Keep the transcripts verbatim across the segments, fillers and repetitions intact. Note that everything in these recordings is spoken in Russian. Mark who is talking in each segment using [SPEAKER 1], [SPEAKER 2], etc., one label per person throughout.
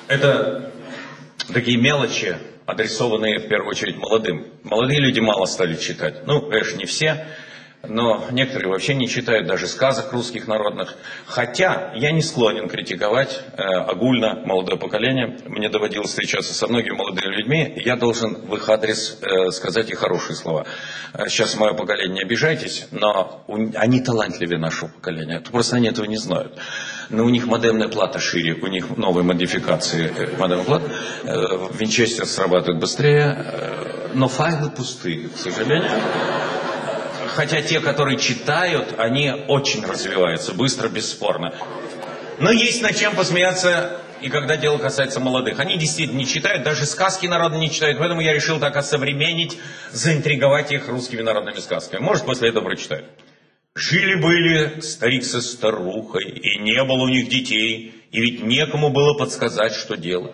[SPEAKER 1] Это такие мелочи, адресованные в первую очередь молодым. Молодые люди мало стали читать. Ну, конечно, не все, но некоторые вообще не читают даже сказок русских народных. Хотя я не склонен критиковать э, огульно молодое поколение. Мне доводилось встречаться со многими молодыми людьми. Я должен в их адрес э, сказать и хорошие слова. Сейчас мое поколение, не обижайтесь, но у, они талантливее нашего поколения. Просто они этого не знают. Но у них модемная плата шире, у них новые модификации модемной платы. Винчестер срабатывает быстрее, но файлы пустые, к сожалению. Хотя те, которые читают, они очень развиваются, быстро, бесспорно. Но есть над чем посмеяться, и когда дело касается молодых. Они действительно не читают, даже сказки народные не читают. Поэтому я решил так осовременить, заинтриговать их русскими народными сказками. Может, после этого прочитают. Жили-были старик со старухой, и не было у них детей, и ведь некому было подсказать, что делать.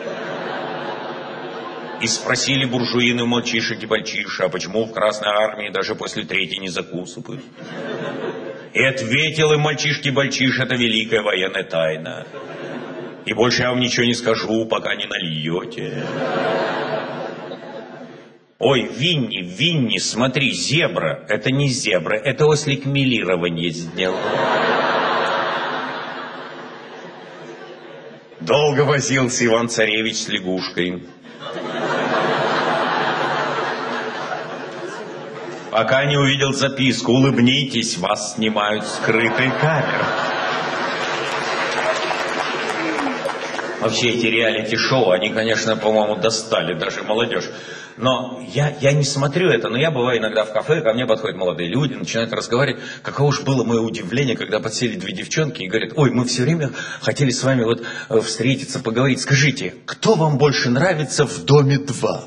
[SPEAKER 1] И спросили буржуины мальчишек и мальчиша, а почему в Красной Армии даже после третьей не закусывают? И ответил им мальчишки-бальчиш, это великая военная тайна. И больше я вам ничего не скажу, пока не нальете. Ой, Винни, Винни, смотри, зебра. Это не зебра, это ослик милирование сделал. Долго возился Иван-царевич с лягушкой. Пока не увидел записку: улыбнитесь, вас снимают скрытой камерой. Вообще эти реалити-шоу, они, конечно, по-моему, достали даже молодежь. Но я, я не смотрю это, но я бываю иногда в кафе, ко мне подходят молодые люди, начинают разговаривать. Каково уж было мое удивление, когда подсели две девчонки и говорят: ой, мы все время хотели с вами вот встретиться, поговорить. Скажите, кто вам больше нравится в «Доме два»?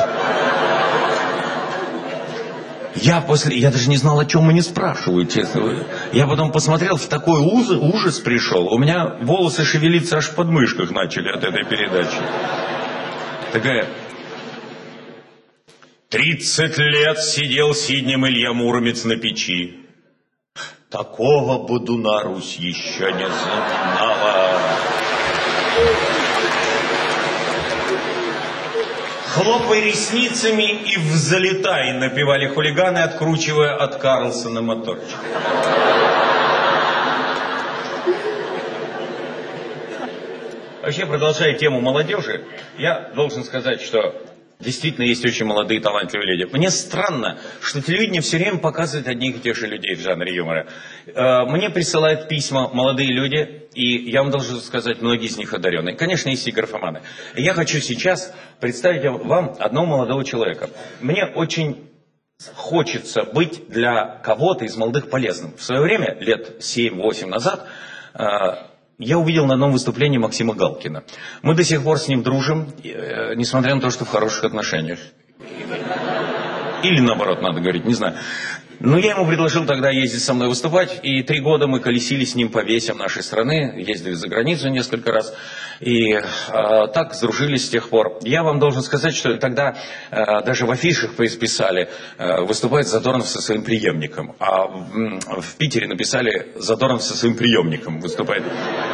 [SPEAKER 1] Я после, я даже не знал, о чем они спрашивают, честно. Я потом посмотрел, в такой ужас, ужас пришел. У меня волосы шевелиться аж в подмышках начали от этой передачи. Такая... Тридцать лет сидел сиднем Илья Муромец на печи. Такого бодуна Русь еще не знала. Хлопай ресницами и взлетай, напевали хулиганы, откручивая от Карлсона моторчик. Вообще, продолжая тему молодежи, я должен сказать, что действительно есть очень молодые талантливые люди. Мне странно, что телевидение все время показывает одних и тех же людей в жанре юмора. Мне присылают письма молодые люди, и я вам должен сказать, многие из них одаренные. Конечно, есть и графоманы. Я хочу сейчас представить вам одного молодого человека. Мне очень хочется быть для кого-то из молодых полезным. В свое время, лет семь-восемь назад, я увидел на одном выступлении Максима Галкина. Мы до сих пор с ним дружим, несмотря на то, что в хороших отношениях. Или наоборот, надо говорить, не знаю. Но я ему предложил тогда ездить со мной выступать, и три года мы колесили с ним по весям нашей страны, ездили за границу несколько раз, и э, так сдружились с тех пор. Я вам должен сказать, что тогда э, даже в афишах писали, э, выступает Задорнов со своим преемником, а в, в Питере написали Задорнов со своим приемником выступает.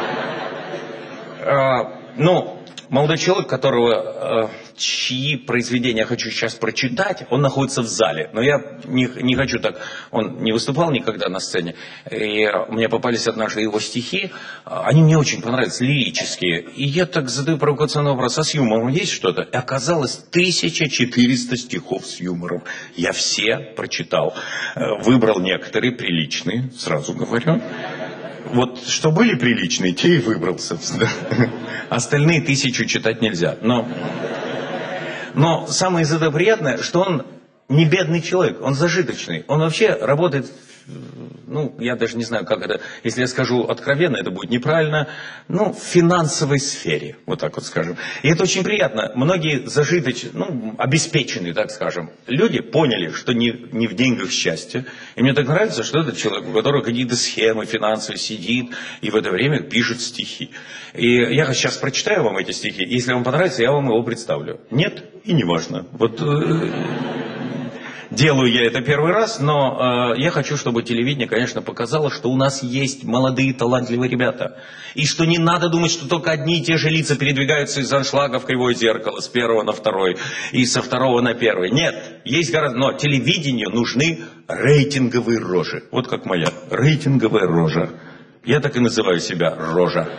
[SPEAKER 1] Э, ну... Молодой человек, которого, э, чьи произведения я хочу сейчас прочитать, он находится в зале. Но я не, не хочу так, он не выступал никогда на сцене. И мне попались однажды его стихи, они мне очень понравились, лирические. И я так задаю провокационный вопрос: а с юмором есть что-то? И оказалось тысяча четыреста стихов с юмором. Я все прочитал. Выбрал некоторые приличные, сразу говорю. Вот что были приличные, те и выбрал, собственно. Остальные тысячу читать нельзя. Но, но самое из этого приятное, что он не бедный человек, он зажиточный. Он вообще работает, ну, я даже не знаю, как это, если я скажу откровенно, это будет неправильно, ну, в финансовой сфере, вот так вот скажем. И это очень приятно. Многие зажиточные, ну, обеспеченные, так скажем, люди поняли, что не, не в деньгах счастье. И мне так нравится, что этот человек, у которого какие-то схемы финансовые, сидит и в это время пишет стихи. И я сейчас прочитаю вам эти стихи. Если вам понравится, я вам его представлю. Нет, и не важно. Вот... Делаю я это первый раз, но э, я хочу, чтобы телевидение, конечно, показало, что у нас есть молодые талантливые ребята. И что не надо думать, что только одни и те же лица передвигаются из аншлага в кривое зеркало, с первого на второй, и со второго на первый. Нет, есть гораздо... Но телевидению нужны рейтинговые рожи. Вот как моя, рейтинговая рожа. Я так и называю себя рожа.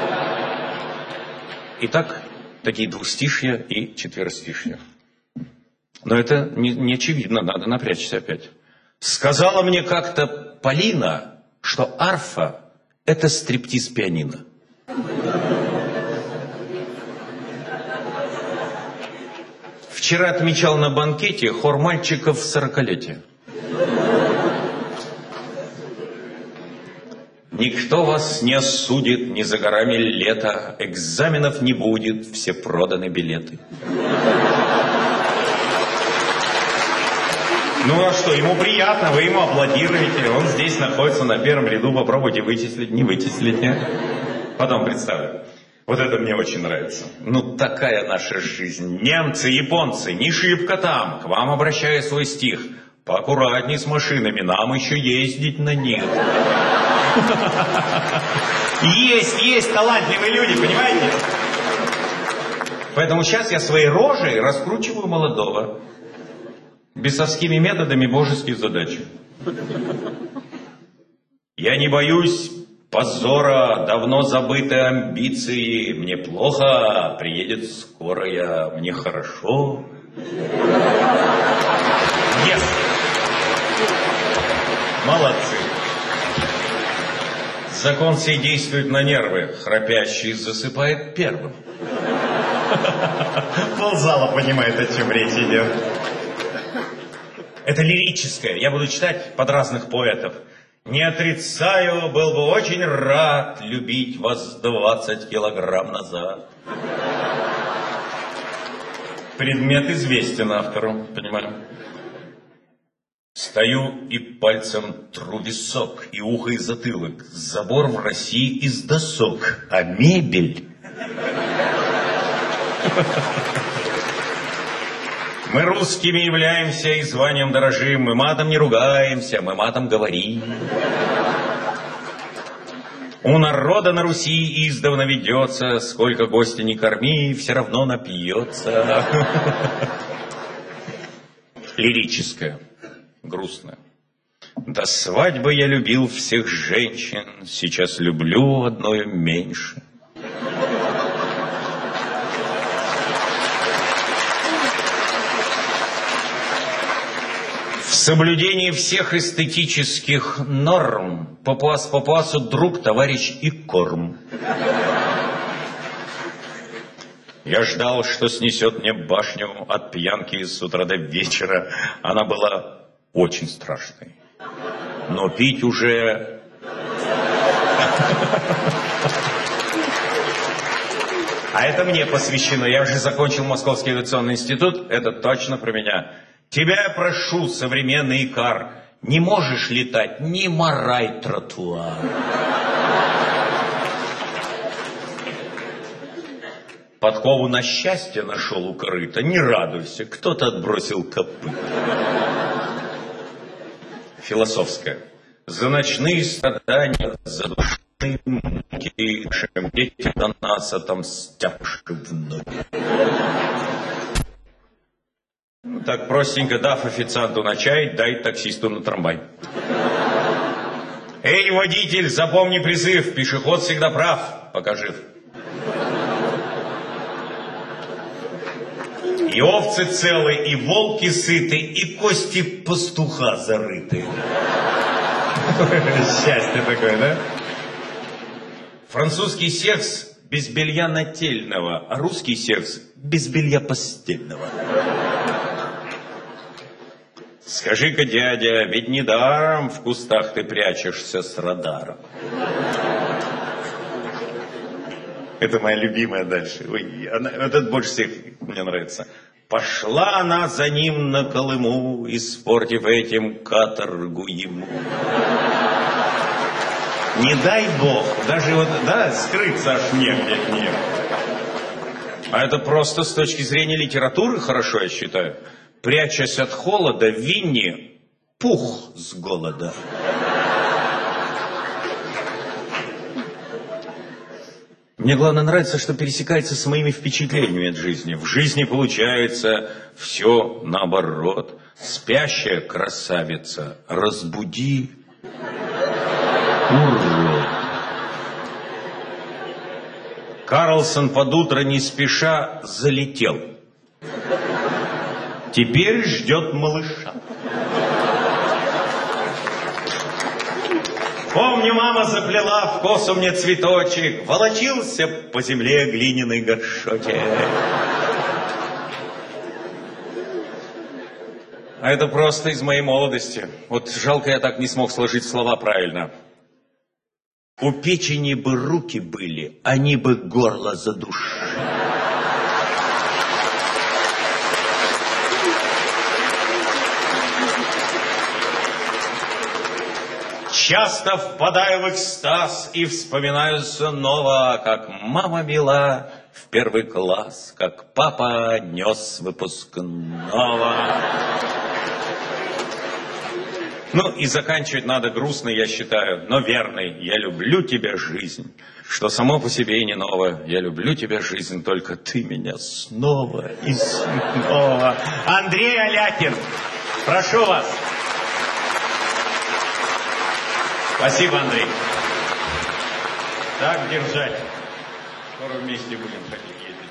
[SPEAKER 1] Итак, такие двустишья и четверостишья. Но это не, не очевидно, надо напрячься опять. Сказала мне как-то Полина, что арфа – это стриптиз пианино. Вчера отмечал на банкете хор мальчиков сорокалетия. Никто вас не осудит, не за горами лето, экзаменов не будет, все проданы билеты. Ну а что, ему приятно, вы ему аплодируете, он здесь находится на первом ряду, попробуйте вычислить, не вычислить, нет? Потом представлю. Вот это мне очень нравится. Ну такая наша жизнь. Немцы, японцы, не шибко там, к вам обращаю свой стих. Поаккуратней с машинами, нам еще ездить на них. Есть, есть талантливые люди, понимаете? Поэтому сейчас я своей рожей раскручиваю молодого. Бесовскими методами божеские задачи. Я не боюсь позора, давно забытой амбиции. Мне плохо, приедет скорая, мне хорошо. Yes. Молодцы. Закон сей действует на нервы. Храпящий засыпает первым. Ползала понимает, о чем речь идет. Это лирическое. Я буду читать под разных поэтов. Не отрицаю, был бы очень рад любить вас двадцать килограмм назад. Предмет известен автору, понимаю. Стою и пальцем тру висок, и ухо, и затылок. Забор в России из досок, а мебель... Мы русскими являемся и званием дорожим, мы матом не ругаемся, мы матом говорим. У народа на Руси издавна ведется, сколько гостя не корми, все равно напьется. Лирическое, грустное. До свадьбы я любил всех женщин, сейчас люблю одной меньше. В соблюдении всех эстетических норм папуас папуасу друг, товарищ и корм. Я ждал, что снесет мне башню от пьянки с утра до вечера. Она была очень страшной. Но пить уже... А это мне посвящено. Я уже закончил Московский авиационный институт. Это точно про меня. Тебя я прошу, современный икар, не можешь летать, не морай тротуар. Подкову на счастье нашел у корыта, не радуйся, кто-то отбросил копыт. Философское. За ночные страдания, за душные муки, чем дети до нас отомстявши вновь. Так простенько, дав официанту на чай, дай таксисту на трамвай. Эй, водитель, запомни призыв, пешеход всегда прав, пока жив. И овцы целы, и волки сыты, и кости пастуха зарыты. Счастье такое, да? Французский секс без белья нательного, а русский секс без белья постельного. Скажи-ка, дядя, ведь недаром в кустах ты прячешься с радаром. Это моя любимая дальше. Ой, она, этот больше всех мне нравится. Пошла она за ним на Колыму, испортив этим каторгу ему. Не дай бог, даже вот, да, скрыться аж негде от нее. А это просто с точки зрения литературы хорошо, я считаю. Прячась от холода, Винни пух с голода. Мне главное нравится, что пересекается с моими впечатлениями от жизни. В жизни получается все наоборот. Спящая красавица, разбуди, урод. Карлсон под утро не спеша залетел. Теперь ждет малыша. Помню, мама заплела в косу мне цветочек, волочился по земле глиняный горшочек. А это просто из моей молодости. Вот жалко, я так не смог сложить слова правильно. У печени бы руки были, они бы горло задушили. Часто впадаю в экстаз и вспоминаю снова, как мама вела в первый класс, как папа нес выпускного. Ну и заканчивать надо грустно, я считаю, но верный. Я люблю тебя, жизнь, что само по себе и не новое. Я люблю тебя, жизнь, только ты меня снова и снова. Андрей Алякин, прошу вас. Спасибо, Андрей. Так держать. Скоро вместе будем ходить ездить.